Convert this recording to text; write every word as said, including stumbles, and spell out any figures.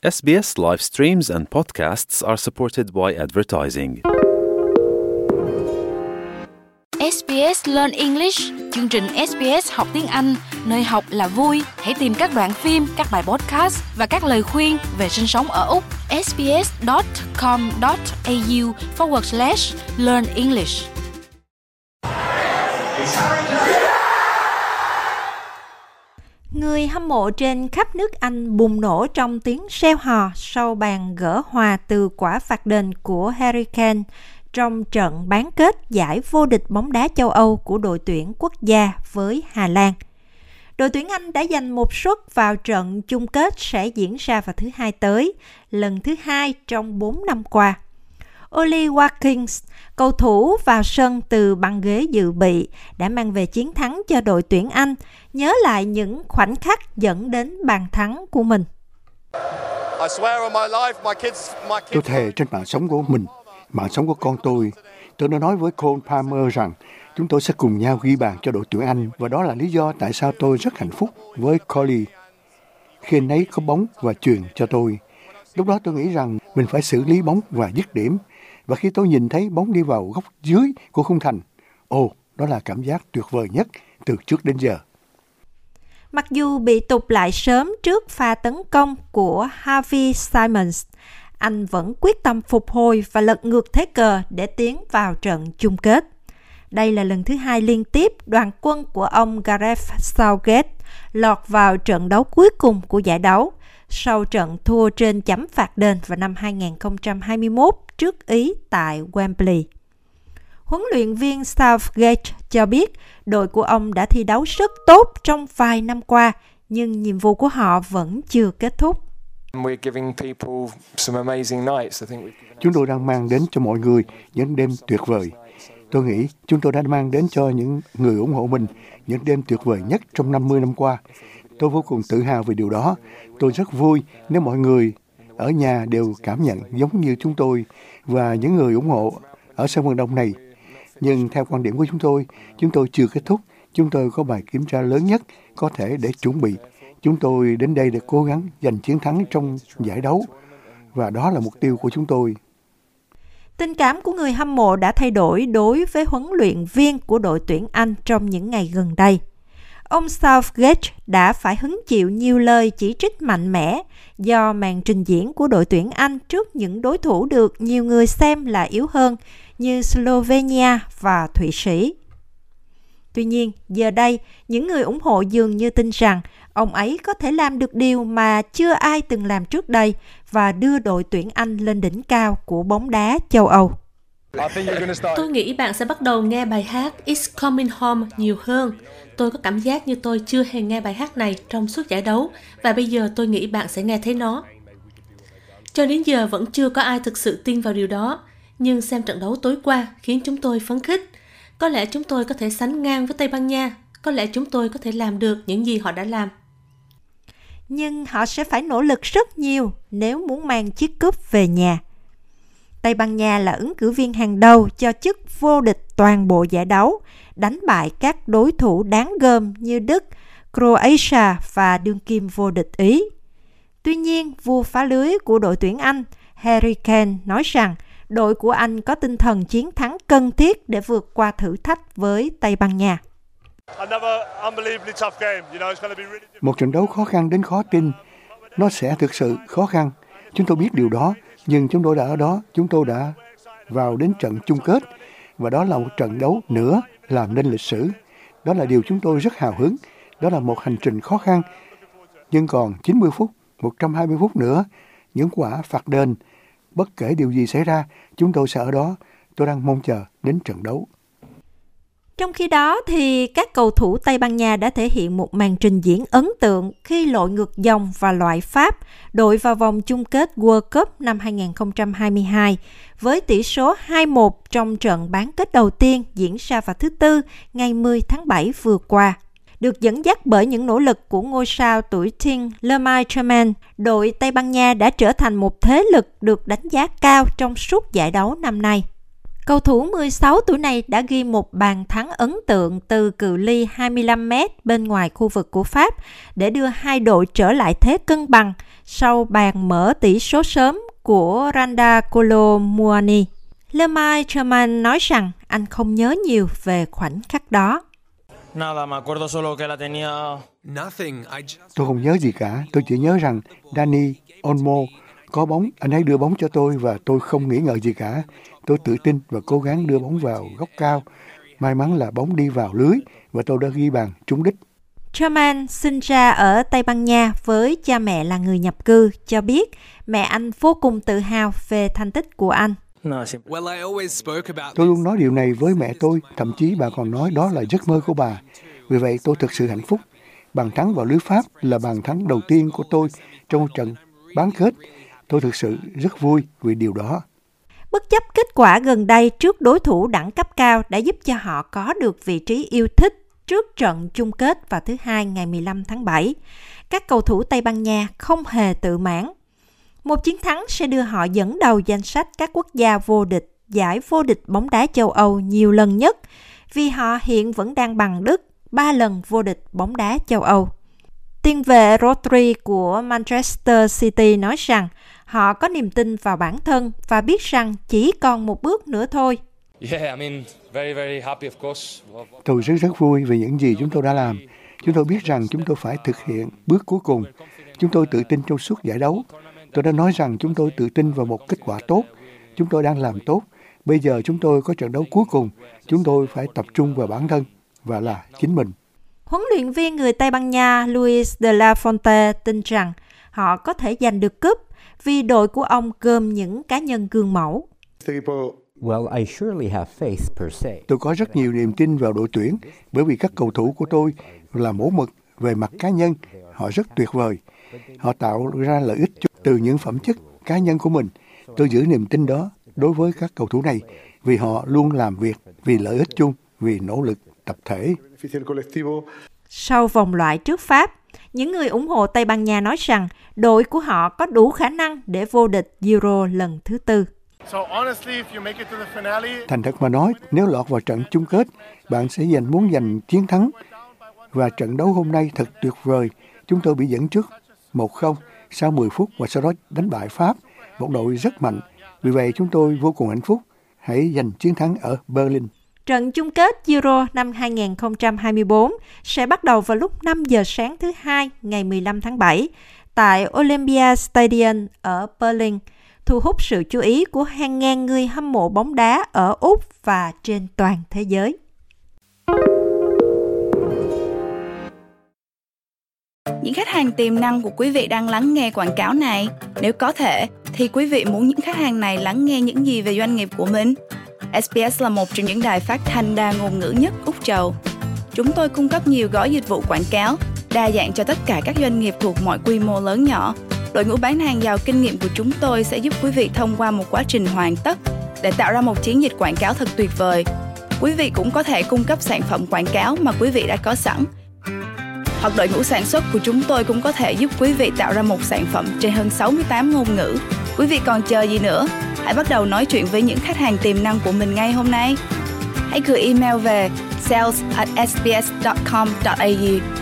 S B S live streams and podcasts are supported by advertising. ét bê ét Learn English, chương trình ét bê ét học tiếng Anh, nơi học là vui. Hãy tìm các đoạn phim, các bài podcast và các lời khuyên về sinh sống ở Úc. sbs.com.au forward slash learn English. Người hâm mộ trên khắp nước Anh bùng nổ trong tiếng reo hò sau bàn gỡ hòa từ quả phạt đền của Harry Kane trong trận bán kết giải vô địch bóng đá châu Âu của đội tuyển quốc gia với Hà Lan. Đội tuyển Anh đã giành một suất vào trận chung kết sẽ diễn ra vào thứ Hai tới, lần thứ hai trong bốn năm qua. Ollie Watkins, cầu thủ vào sân từ băng ghế dự bị, đã mang về chiến thắng cho đội tuyển Anh, nhớ lại những khoảnh khắc dẫn đến bàn thắng của mình. Tôi thề trên mạng sống của mình, mạng sống của con tôi, tôi đã nói với Cole Palmer rằng chúng tôi sẽ cùng nhau ghi bàn cho đội tuyển Anh, và đó là lý do tại sao tôi rất hạnh phúc với Coley khi anh ấy có bóng và truyền cho tôi. Lúc đó tôi nghĩ rằng mình phải xử lý bóng và dứt điểm, và khi tôi nhìn thấy bóng đi vào góc dưới của khung thành, ồ, đó là cảm giác tuyệt vời nhất từ trước đến giờ. Mặc dù bị tụt lại sớm trước pha tấn công của Harvey Simons, anh vẫn quyết tâm phục hồi và lật ngược thế cờ để tiến vào trận chung kết. Đây là lần thứ hai liên tiếp đoàn quân của ông Gareth Southgate lọt vào trận đấu cuối cùng của giải đấu, sau trận thua trên chấm phạt đền vào năm hai không hai mốt trước Ý tại Wembley. Huấn luyện viên Southgate cho biết đội của ông đã thi đấu rất tốt trong vài năm qua, nhưng nhiệm vụ của họ vẫn chưa kết thúc. Chúng tôi đang mang đến cho mọi người những đêm tuyệt vời. Tôi nghĩ chúng tôi đã mang đến cho những người ủng hộ mình những đêm tuyệt vời nhất trong năm mươi năm qua. Tôi vô cùng tự hào về điều đó. Tôi rất vui nếu mọi người ở nhà đều cảm nhận giống như chúng tôi và những người ủng hộ ở sân vận động này. Nhưng theo quan điểm của chúng tôi, chúng tôi chưa kết thúc. Chúng tôi có bài kiểm tra lớn nhất có thể để chuẩn bị. Chúng tôi đến đây để cố gắng giành chiến thắng trong giải đấu, và đó là mục tiêu của chúng tôi. Tình cảm của người hâm mộ đã thay đổi đối với huấn luyện viên của đội tuyển Anh trong những ngày gần đây. Ông Southgate đã phải hứng chịu nhiều lời chỉ trích mạnh mẽ do màn trình diễn của đội tuyển Anh trước những đối thủ được nhiều người xem là yếu hơn như Slovenia và Thụy Sĩ. Tuy nhiên, giờ đây, những người ủng hộ dường như tin rằng ông ấy có thể làm được điều mà chưa ai từng làm trước đây và đưa đội tuyển Anh lên đỉnh cao của bóng đá châu Âu. Tôi nghĩ bạn sẽ bắt đầu nghe bài hát It's Coming Home nhiều hơn. Tôi có cảm giác như tôi chưa hề nghe bài hát này trong suốt giải đấu, và bây giờ tôi nghĩ bạn sẽ nghe thấy nó. Cho đến giờ vẫn chưa có ai thực sự tin vào điều đó, nhưng xem trận đấu tối qua khiến chúng tôi phấn khích. Có lẽ chúng tôi có thể sánh ngang với Tây Ban Nha, có lẽ chúng tôi có thể làm được những gì họ đã làm. Nhưng họ sẽ phải nỗ lực rất nhiều nếu muốn mang chiếc cúp về nhà. Tây Ban Nha là ứng cử viên hàng đầu cho chức vô địch toàn bộ giải đấu, đánh bại các đối thủ đáng gờm như Đức, Croatia và đương kim vô địch Ý. Tuy nhiên, vua phá lưới của đội tuyển Anh, Harry Kane, nói rằng đội của anh có tinh thần chiến thắng cần thiết để vượt qua thử thách với Tây Ban Nha. Một trận đấu khó khăn đến khó tin. Nó sẽ thực sự khó khăn. Chúng tôi biết điều đó, nhưng chúng tôi đã ở đó, chúng tôi đã vào đến trận chung kết, và đó là một trận đấu nữa làm nên lịch sử. Đó là điều chúng tôi rất hào hứng. Đó là một hành trình khó khăn. Nhưng còn chín mươi phút, một trăm hai mươi phút nữa, những quả phạt đền, bất kể điều gì xảy ra, chúng tôi sẽ ở đó. Tôi đang mong chờ đến trận đấu. Trong khi đó, thì các cầu thủ Tây Ban Nha đã thể hiện một màn trình diễn ấn tượng khi lội ngược dòng và loại Pháp đội vào vòng chung kết World Cup năm hai không hai hai với tỷ số hai một trong trận bán kết đầu tiên diễn ra vào thứ Tư ngày mười tháng bảy vừa qua. Được dẫn dắt bởi những nỗ lực của ngôi sao tuổi teen Lamine Yamal, đội Tây Ban Nha đã trở thành một thế lực được đánh giá cao trong suốt giải đấu năm nay. Cầu thủ mười sáu tuổi này đã ghi một bàn thắng ấn tượng từ cự ly hai mươi lăm mét bên ngoài khu vực của Pháp để đưa hai đội trở lại thế cân bằng sau bàn mở tỷ số sớm của Randa Kolo Muani. Lemay Germain nói rằng anh không nhớ nhiều về khoảnh khắc đó. Tôi không nhớ gì cả, tôi chỉ nhớ rằng Dani Olmo có bóng, anh ấy đưa bóng cho tôi và tôi không nghĩ ngợi gì cả. Tôi tự tin và cố gắng đưa bóng vào góc cao. May mắn là bóng đi vào lưới và tôi đã ghi bàn trúng đích. Germain sinh ra ở Tây Ban Nha với cha mẹ là người nhập cư, cho biết mẹ anh vô cùng tự hào về thành tích của anh. Tôi luôn nói điều này với mẹ tôi, thậm chí bà còn nói đó là giấc mơ của bà. Vì vậy tôi thực sự hạnh phúc. Bàn thắng vào lưới Pháp là bàn thắng đầu tiên của tôi trong một trận bán kết. Tôi thực sự rất vui vì điều đó. Bất chấp kết quả gần đây trước đối thủ đẳng cấp cao đã giúp cho họ có được vị trí yêu thích trước trận chung kết vào thứ Hai ngày mười lăm tháng bảy. Các cầu thủ Tây Ban Nha không hề tự mãn. Một chiến thắng sẽ đưa họ dẫn đầu danh sách các quốc gia vô địch giải vô địch bóng đá châu Âu nhiều lần nhất, vì họ hiện vẫn đang bằng Đức ba lần vô địch bóng đá châu Âu. Tiền vệ Rodri của Manchester City nói rằng họ có niềm tin vào bản thân và biết rằng chỉ còn một bước nữa thôi. Tôi rất rất vui về những gì chúng tôi đã làm. Chúng tôi biết rằng chúng tôi phải thực hiện bước cuối cùng. Chúng tôi tự tin trong suốt giải đấu. Tôi đã nói rằng chúng tôi tự tin vào một kết quả tốt. Chúng tôi đang làm tốt. Bây giờ chúng tôi có trận đấu cuối cùng. Chúng tôi phải tập trung vào bản thân và là chính mình. Huấn luyện viên người Tây Ban Nha Luis de la Fuente tin rằng họ có thể giành được cúp vì đội của ông gồm những cá nhân gương mẫu. Tôi có rất nhiều niềm tin vào đội tuyển bởi vì các cầu thủ của tôi là mẫu mực về mặt cá nhân. Họ rất tuyệt vời. Họ tạo ra lợi ích từ những phẩm chất cá nhân của mình. Tôi giữ niềm tin đó đối với các cầu thủ này vì họ luôn làm việc vì lợi ích chung, vì nỗ lực tập thể. Sau vòng loại trước Pháp, những người ủng hộ Tây Ban Nha nói rằng đội của họ có đủ khả năng để vô địch Euro lần thứ tư. Thành thật mà nói, nếu lọt vào trận chung kết, bạn sẽ giành muốn giành chiến thắng. Và trận đấu hôm nay thật tuyệt vời. Chúng tôi bị dẫn trước một không sau mười phút và sau đó đánh bại Pháp, một đội rất mạnh. Vì vậy chúng tôi vô cùng hạnh phúc. Hãy giành chiến thắng ở Berlin. Trận chung kết Euro năm hai không hai tư sẽ bắt đầu vào lúc năm giờ sáng thứ Hai ngày mười lăm tháng bảy tại Olympia Stadium ở Berlin, thu hút sự chú ý của hàng ngàn người hâm mộ bóng đá ở Úc và trên toàn thế giới. Những khách hàng tiềm năng của quý vị đang lắng nghe quảng cáo này. Nếu có thể, thì quý vị muốn những khách hàng này lắng nghe những gì về doanh nghiệp của mình? ét bê ét là một trong những đài phát thanh đa ngôn ngữ nhất Úc Châu. Chúng tôi cung cấp nhiều gói dịch vụ quảng cáo, đa dạng cho tất cả các doanh nghiệp thuộc mọi quy mô lớn nhỏ. Đội ngũ bán hàng giàu kinh nghiệm của chúng tôi sẽ giúp quý vị thông qua một quá trình hoàn tất để tạo ra một chiến dịch quảng cáo thật tuyệt vời. Quý vị cũng có thể cung cấp sản phẩm quảng cáo mà quý vị đã có sẵn. Hoặc đội ngũ sản xuất của chúng tôi cũng có thể giúp quý vị tạo ra một sản phẩm trên hơn sáu mươi tám ngôn ngữ. Quý vị còn chờ gì nữa? Hãy bắt đầu nói chuyện với những khách hàng tiềm năng của mình ngay hôm nay. Hãy gửi email về sales at s b s dot com dot a u